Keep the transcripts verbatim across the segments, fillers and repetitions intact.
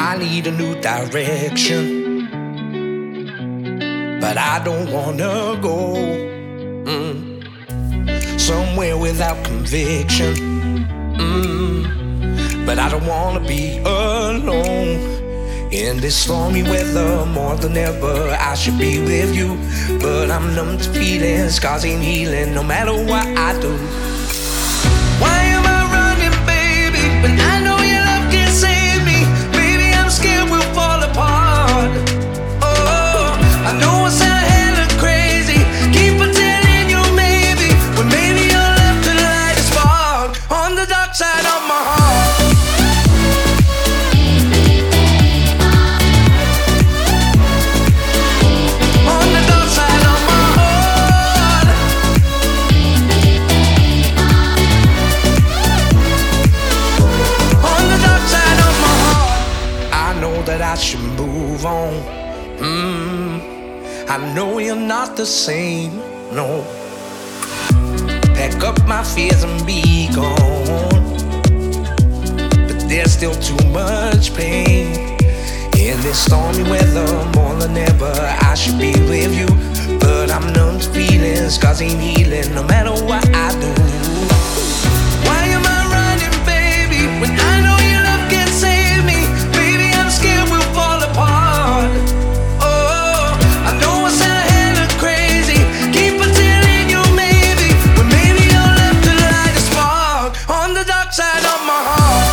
I need a new direction, but I don't wanna go mm, somewhere without conviction. mm, But I don't wanna be alone in this stormy weather. More than ever I should be with you, but I'm numb to feeling. Scars ain't healing no matter what I do. Why am I running, baby, when I know your love can save me? Baby, I'm scared we'll fall apart. Oh, I know I sound hella crazy, keep on telling you maybe, when maybe your love could light a spark on the dark side of my heart. That I should move on. mm, I know you're not the same, no. Pack up my fears and be gone, but there's still too much pain in this stormy weather. More than ever I should be with you, but I'm numb to feelings. Scars ain't healing no matter what I do. Why am I running, baby, when I know your love can save me? Scared we'll fall apart. Oh, I know I sound hella crazy, keep on telling you maybe, when maybe your love could light a spark on the dark side of my heart.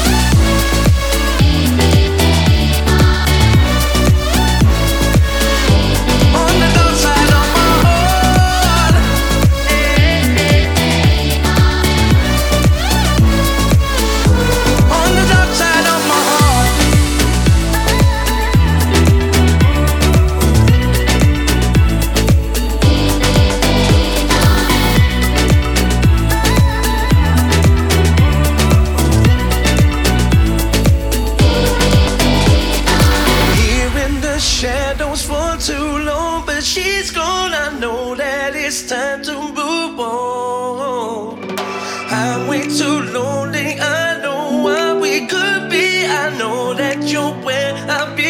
On the dark side of my heart. On the dark side of my heart. For too long, but she's gone. I know that it's time to move on. I'm way too lonely. I know what we could be. I know that you're where I be.